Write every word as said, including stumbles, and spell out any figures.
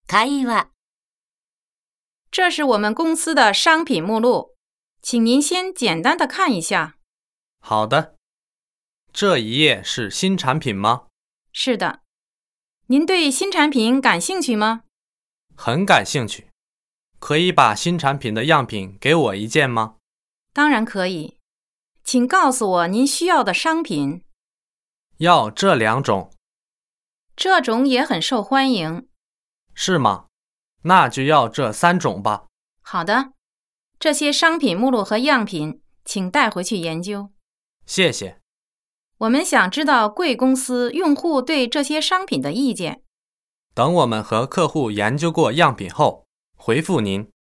会話。 这是我们公司的商品目录，请您先简单的看一下。 好的。这一页是新产品吗？ 是的。您对新产品感兴趣吗？ 很感兴趣。可以把新产品的样品给我一件吗？ 当然可以。请告诉我您需要的商品。 要这两种。 这种也很受欢迎。 是吗？那就要这三种吧。 好的。这些商品目录和样品，请带回去研究。 谢谢。 我们想知道贵公司用户对这些商品的意见。 等我们和客户研究过样品后，回复您。